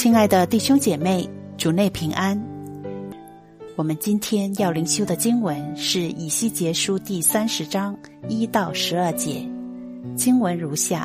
亲爱的弟兄姐妹，主内平安。我们今天要灵修的经文是以西结书第30章1到12节，经文如下：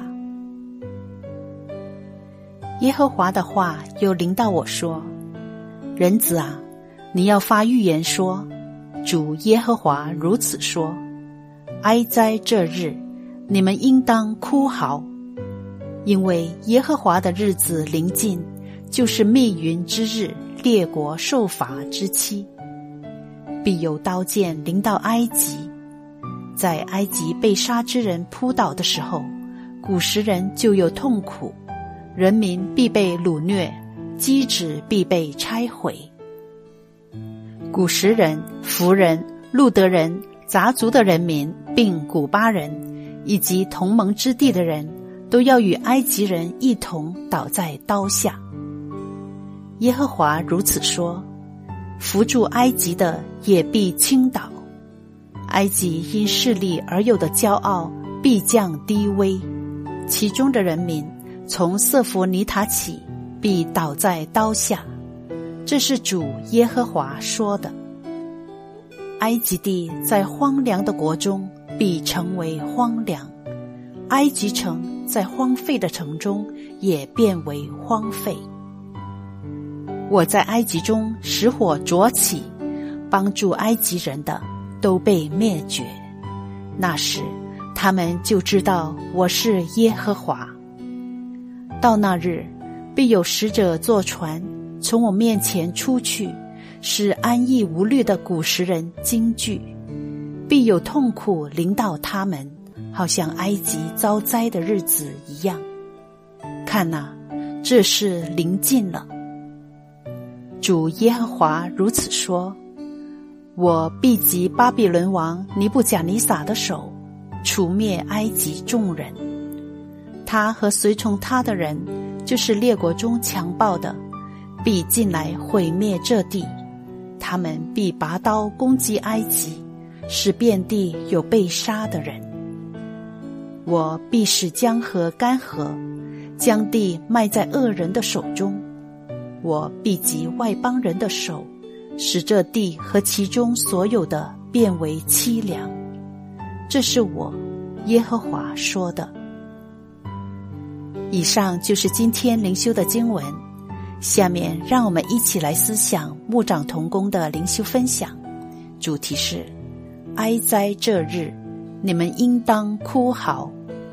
耶和华的话又临到我说，人子啊，你要发预言说，主耶和华如此说，哀哉这日，你们应当哭嚎，因为耶和华的日子临近，就是密云之日，列国受罚之期。必有刀剑临到埃及，在埃及被杀之人扑倒的时候，古时人就有痛苦，人民必被掳掠，基址必被拆毁。古时人、弗人、路德人、杂族的人民，并古巴人，以及同盟之地的人，都要与埃及人一同倒在刀下。耶和华如此说，扶助埃及的也必倾倒，埃及因势力而有的骄傲必降低微，其中的人民从瑟弗尼塔起必倒在刀下。这是主耶和华说的。埃及地在荒凉的国中必成为荒凉，埃及城在荒废的城中也变为荒废。我在埃及中使火灼起，帮助埃及人的都被灭绝。那时他们就知道我是耶和华。到那日，必有使者坐船从我面前出去，使安逸无虑的古时人惊惧。必有痛苦临到他们，好像埃及遭灾的日子一样。看哪，这事临近了。主耶和华如此说，我必击巴比伦王尼布甲尼撒的手，除灭埃及众人。他和随从他的人，就是列国中强暴的，必进来毁灭这地。他们必拔刀攻击埃及，使遍地有被杀的人。我必使江河干涸，将地卖在恶人的手中。我必击外邦人的手，使这地和其中所有的变为凄凉。这是我耶和华说的。以上就是今天灵修的经文，下面让我们一起来思想牧长同工的灵修分享，主题是哀哉这日，你们应当哭嚎。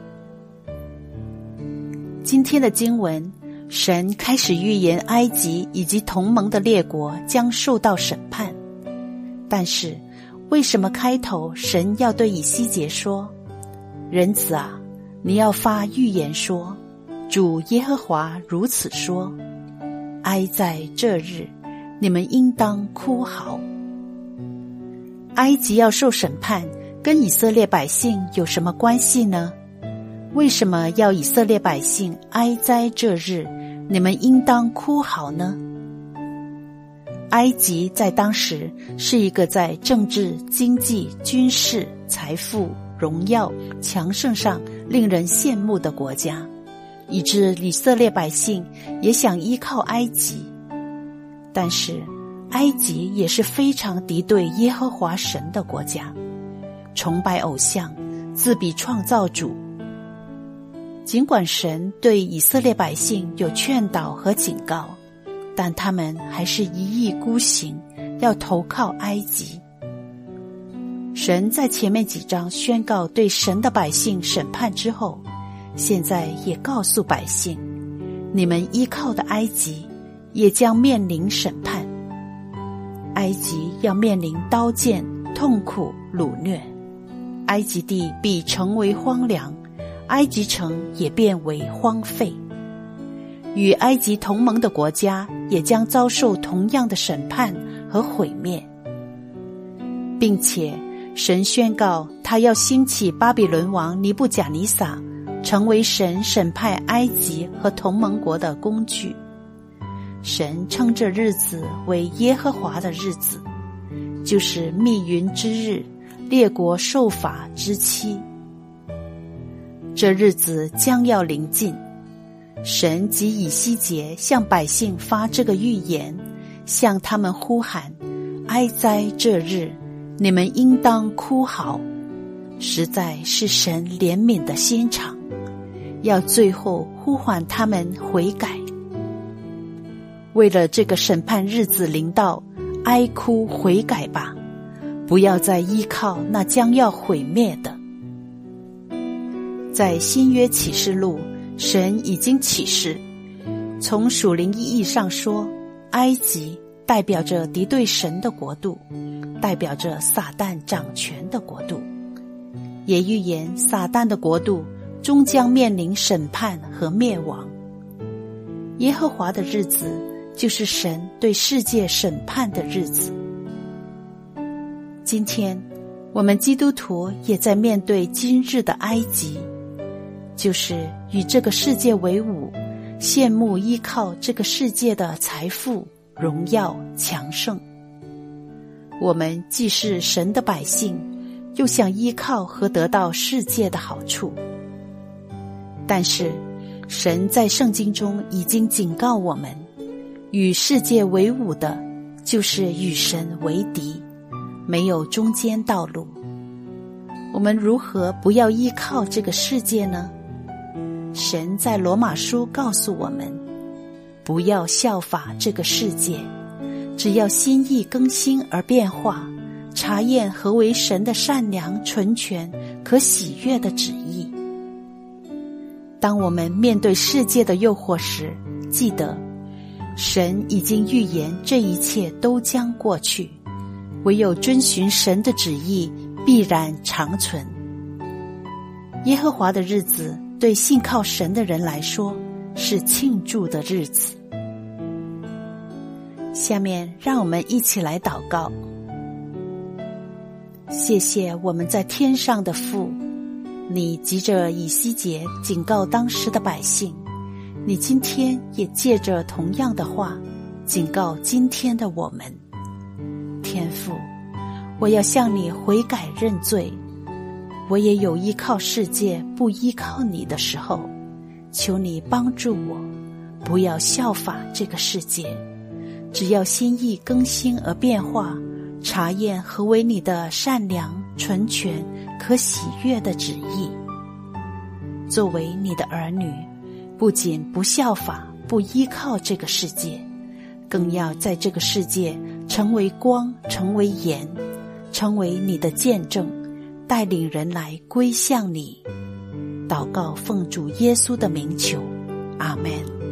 今天的经文，神开始预言埃及以及同盟的列国将受到审判。但是为什么开头神要对以西结说，人子啊，你要发预言说，主耶和华如此说，哀哉这日，你们应当哭嚎。埃及要受审判，跟以色列百姓有什么关系呢？为什么要以色列百姓哀哉这日，你们应当哭嚎呢？埃及在当时是一个在政治、经济、军事、财富、荣耀、强盛上令人羡慕的国家，以致以色列百姓也想依靠埃及。但是埃及也是非常敌对耶和华神的国家，崇拜偶像，自比创造主。尽管神对以色列百姓有劝导和警告，但他们还是一意孤行，要投靠埃及。神在前面几章宣告对神的百姓审判之后，现在也告诉百姓，你们依靠的埃及也将面临审判。埃及要面临刀剑、痛苦、掳掠，埃及地必成为荒凉，埃及城也变为荒废。与埃及同盟的国家也将遭受同样的审判和毁灭，并且神宣告他要兴起巴比伦王尼布甲尼撒，成为神审判埃及和同盟国的工具。神称这日子为耶和华的日子，就是密云之日，列国受罚之期。这日子将要临近， 神及以西结向百姓发这个预言，向他们呼喊：哀哉这日，你们应当哭嚎。实在是神怜悯的心肠，要最后呼唤他们悔改。为了这个审判日子临到，哀哭悔改吧，不要再依靠那将要毁灭的。在新约启示录，神已经启示，从属灵意义上说，埃及代表着敌对神的国度，代表着撒旦掌权的国度，也预言撒旦的国度终将面临审判和灭亡。耶和华的日子就是神对世界审判的日子。今天我们基督徒也在面对今日的埃及，就是与这个世界为伍，羡慕依靠这个世界的财富、荣耀、强盛。我们既是神的百姓，又想依靠和得到世界的好处。但是神在圣经中已经警告我们，与世界为伍的就是与神为敌，没有中间道路。我们如何不要依靠这个世界呢？神在罗马书告诉我们，不要效法这个世界，只要心意更新而变化，查验何为神的善良、纯全、可喜悦的旨意。当我们面对世界的诱惑时，记得神已经预言这一切都将过去，唯有遵循神的旨意必然长存。耶和华的日子对信靠神的人来说是庆祝的日子。下面让我们一起来祷告。谢谢我们在天上的父，你急着以西结警告当时的百姓，你今天也借着同样的话警告今天的我们。天父，我要向你悔改认罪，我也有依靠世界不依靠你的时候，求你帮助我，不要效法这个世界，只要心意更新而变化，查验何为你的善良、纯全、可喜悦的旨意。作为你的儿女，不仅不效法、不依靠这个世界，更要在这个世界成为光、成为盐，成为你的见证，带领人来归向你。祷告奉主耶稣的名求，阿们。